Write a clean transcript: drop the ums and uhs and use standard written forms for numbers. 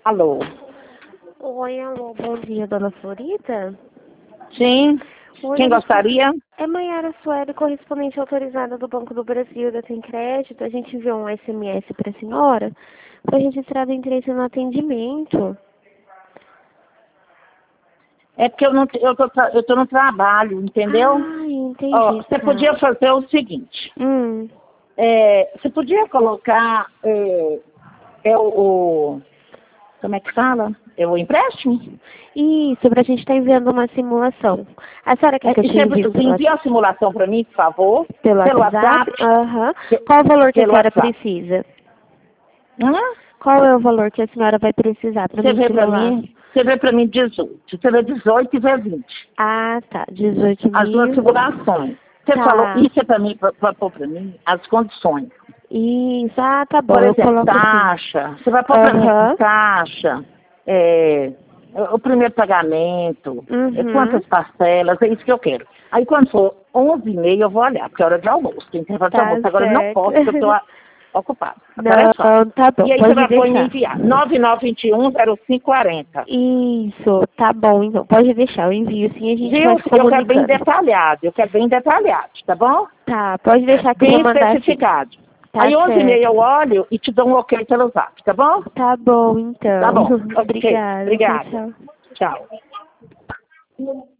Alô? Oi, alô, bom dia, dona Florida? Sim. Oi, Quem gostaria? É Maiara Sueli, correspondente autorizada do Banco do Brasil da Tem Crédito. A gente enviou um SMS para a senhora para registrar o interesse no atendimento. É porque eu tô no trabalho, entendeu? Ah, Ó, entendi, você tá. podia fazer o seguinte. Hum, Você podia colocar como é que fala? É o empréstimo? Isso, pra gente estar enviando uma simulação. A senhora quer que eu te envie Você envia a simulação para mim, por favor? pelo Pelo WhatsApp? WhatsApp? Aham. Qual o valor que a Pelo senhora WhatsApp. precisa? Hã? Qual é o valor que a senhora vai precisar para Você mim vê para simular? mim? Você vê para mim 18. Você vê 18 e vê 20. Ah, tá. 18 As duas mil. simulações. Você falou, Tá. isso é para mim, para pôr para mim, as condições. Isso. Ah, tá bom. Por Eu exemplo, coloco assim. taxa. Você vai pôr para mim Aham. taxa, o primeiro pagamento, Uhum. quantas parcelas, é isso que eu quero. Aí quando for 11h30 eu vou olhar, porque é hora de almoço. Tem que fazer Tá almoço. Agora eu não certo. posso, porque eu estou ocupada. Agora é só. Não, tá bom. E aí você Pode vai pôr em deixar. enviar. 9921-0540. Isso. Tá bom, então. Pode deixar. Eu envio sim e a gente vai Viu? se Eu quero bem comunicando. detalhado. Eu quero bem detalhado, tá bom? Tá. Pode deixar que eu vou Bem mandar sim. especificado. Tá Aí 11h30 eu certo. olho e te dou um ok pelo zap, tá bom? Tá bom, Tá então. bom. Ok. Obrigada. Tchau, Obrigada. tchau. Tchau.